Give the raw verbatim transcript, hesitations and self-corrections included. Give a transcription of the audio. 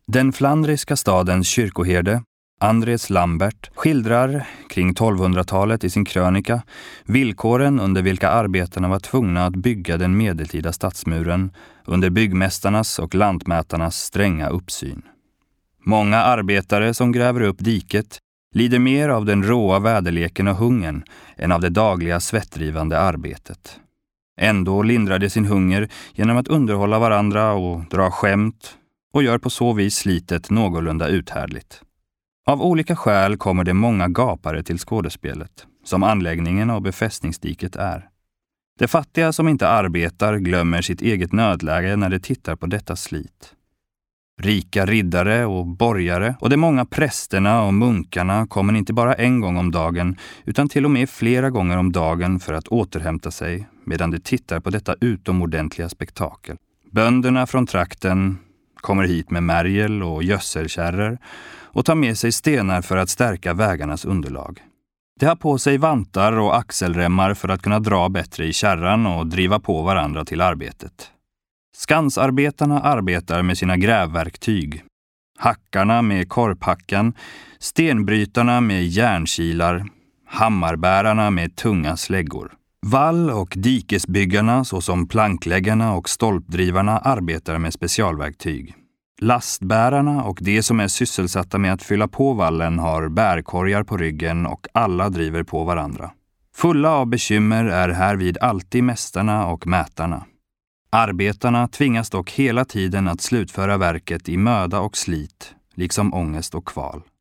Den flandriska stadens kyrkoherde, Andres Lambert, skildrar kring tolvhundratalet i sin krönika villkoren under vilka arbetarna var tvungna att bygga den medeltida stadsmuren under byggmästarnas och lantmätarnas stränga uppsyn. Många arbetare som gräver upp diket lider mer av den råa väderleken och hungern än av det dagliga svettdrivande arbetet. Ändå lindrar de sin hunger genom att underhålla varandra och dra skämt och gör på så vis slitet någorlunda uthärdligt. Av olika skäl kommer det många gapare till skådespelet, som anläggningen av befästningsdiket är. De fattiga som inte arbetar glömmer sitt eget nödläge när de tittar på detta slit. Rika riddare och borgare och de många prästerna och munkarna kommer inte bara en gång om dagen utan till och med flera gånger om dagen för att återhämta sig medan de tittar på detta utomordentliga spektakel. Bönderna från trakten kommer hit med märgel och gödselkärror och tar med sig stenar för att stärka vägarnas underlag. De har på sig vantar och axelremmar för att kunna dra bättre i kärran och driva på varandra till arbetet. Skansarbetarna arbetar med sina grävverktyg, hackarna med korphackan, stenbrytarna med järnkilar, hammarbärarna med tunga släggor. Vall- och dikesbyggarna såsom plankläggarna och stolpdrivarna arbetar med specialverktyg. Lastbärarna och de som är sysselsatta med att fylla på vallen har bärkorgar på ryggen och alla driver på varandra. Fulla av bekymmer är härvid alltid mästarna och mätarna. Arbetarna tvingas dock hela tiden att slutföra verket i möda och slit, liksom ångest och kval.